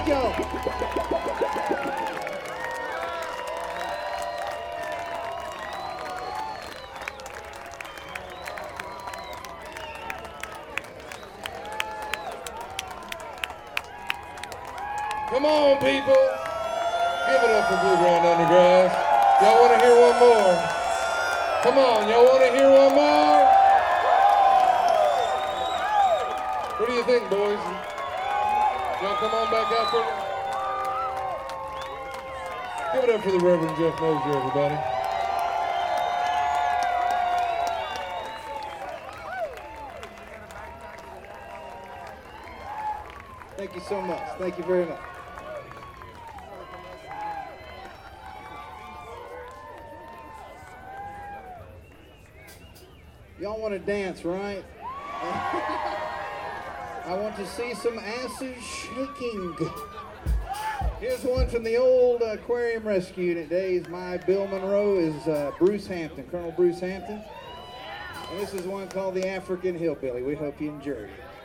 y'all. Come on, people. Give it up for Blue Ground Undergrass. Y'all want to hear one more? Come on, y'all want to hear one more? What do you think, boys? Y'all come on back out for it. Give it up for the Reverend Jeff Mosier, everybody. Thank you so much. Thank you very much. Y'all want to dance, right? I want to see some asses shaking. Here's one from the old Aquarium Rescue Unit days. My Bill Monroe is Bruce Hampton, Colonel Bruce Hampton. And this is one called the African Hillbilly. We hope you enjoy it.